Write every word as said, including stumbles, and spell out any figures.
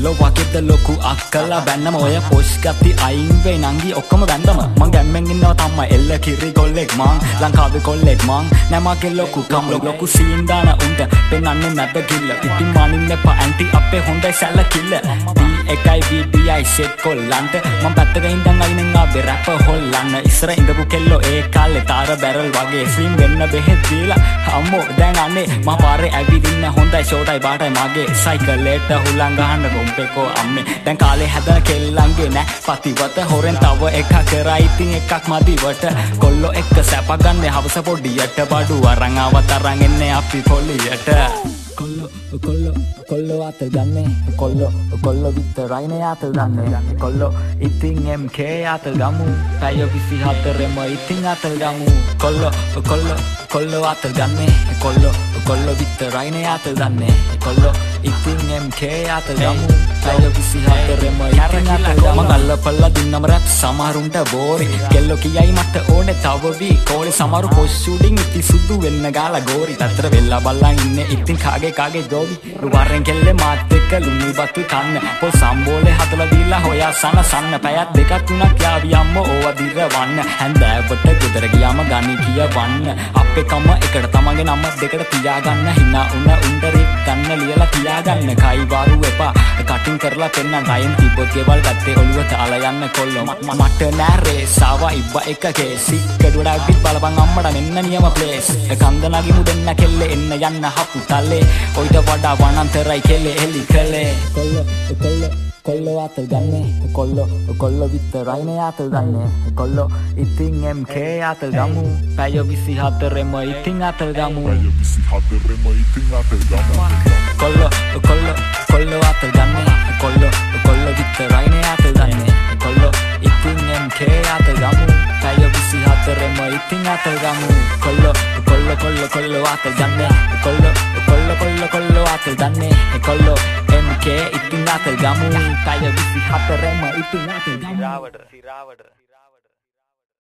කොල්ලෝ වගේද ලොකු අක්කලා බැන්නම ඔය පොෂ් ගත්ති අයින් වෙයි නංගි ඔක්කොම වැන්දම මං ගැම්මෙන් ඉන්නවා තම්මා එල්ල කිරි කොල්ලෙක් මං ලංකාවේ කොල්ලෙක් මං නෑ මගේ ලොකු කම් ලොකු සීන් දාන උන්ට පෙන්නන්නේ නැද කිල්ල ඉතින් මානින්න එපා ඇන්ටි අපේ හොඳයි සැලකිල්ල ඩී එකයි වී ඩී අයි සෙට් කොල්ලන්ට මං පැත්තක ඉඳන් අයිනෙන් ආවේ රැප හොල්ලන්න ඉස්සර ඉඳපු කෙල්ලෝ ඒ කාලේ තාර බැරල් වගේ ස්ලිම් වෙන්න බෙහෙත් දීලා අම්මෝ දැන් අනේ මම පාරේ ඇවිදින්න හොඳයි ෂෝටයි බාටයි මගේ සයිකලෙට හුලං ගහන්න රොම්පෙකෝ අම්මේ දැන් කාලේ හැදන කෙල්ලන්ගේ නෑ පතිවත හොරෙන් තව එකක් කරා ඉතින් එකක් මදිවට කොල්ලෝ එක්ක සැප ගන්න හවස පොඩියට බඩු අරන් ආවත් අරන් එන්නේ අපි පොලියට කොල්ලෝ කොල්ලෝ කොල්ලෝ අතල් ගන්නේ කොල්ලෝ කොල්ලෝ විතරයිනේ අතල් ගන්නේ කොල්ලෝ ඉතින් එම් කේ අතල් ගමු පැය විසිහතරෙම ඉතින් අතල් ගමු කොල්ලෝ කොල්ලෝ කොල්ලෝ අතල් ගන්නේ කොල්ලෝ කොල්ලෝ විතරයිනේ අතල් ගන්නේ කොල්ලෝ ඉතින් එම් කේ අතල් ගමු පැය විසිහතරෙම ඉතින් අතල් ගමු ගල්ලපල්ලා දුන්නම රැප් සමහරුන්ට බෝරි කෙල්ලෝ කියයි මට ඕනේ තව වී කෝලේ සමහරු පොස් ෂූටින් ඉති සුදු වෙන්න ගාලා ගෝරි තතර වෙලා බලන් ඉන්නේ ඉතින් කාගේ කාගේ ජෝබි රුවරෙන් කෙල්ලේ මාත් එක්ක ලුණු බතු කන්න පොල් සම්බෝලේ හදලා දීලා හොයා සන සන්න පැයක් දෙකක් තුනක් යාවි අම්මෝ ඕවා දිරවන්න හැන්දෑවට ගෙදර ගියාම ගණි කියවන්න අපේ කම එකට තමන්ගේ නම දෙකට තියාගන්න hina උන උන්ට රික් ගන්න ලියලා තියාගන්න කයි වාරු එපා කටින් කරලා පෙන්නන්න රයින් තිබ්බොත් ගෙවල් ගත්තේ ඔළුව තාලා යන්න කොල්ලෝ මට නෑ රේසාව ඉබ්බ එකකේ සික්කඩුවඩ විත් බලපන් අම්මට මෙන්න නියම ප්ලේස් කන්ද නගිමු දෙන්න කෙල්ලේ එන්න යන්න හපු තල්ලේ ඔයිට වඩා වනන්තරයි කෙල්ලේ එලි කලේ කොල්ලෝ කොල්ලෝ කොල්ලෝ අතල් ගන්නේ කොල්ලෝ කොල්ලෝ විතරයිනේ අතල් ගන්නේ කොල්ලෝ ඉතින් එම් කේ අතල් ගමු පැය විසිහතරෙම ඉතින් අතල් ගමු පැය විසිහතරෙම ඉතින් අතල් ගමු කොල්ලෝ කොල්ලෝ කොල්ලෝ අතල් ගන්නේ කොල්ලෝ කොල්ලෝ විතරයිනේ අතල් ගන්නේ කොල්ලෝ ඉතින් එම් කේ අතල් ගමු පැය විසිහතරෙම ඉතින් අතල් ගමු කොල්ලෝ කොල්ලෝ කොල්ලෝ කොල්ලෝ අතල් ගන්නේ කොල්ලෝ කොල්ලෝ කොල්ලෝ කොල්ලෝ අතල් ගන්නේ කොල්ලෝ එම් කේ ඉතින් අතල් ගමු පැය විසිහතරෙම ඉතින් අතල් ගමු සිරාවට සිරාවට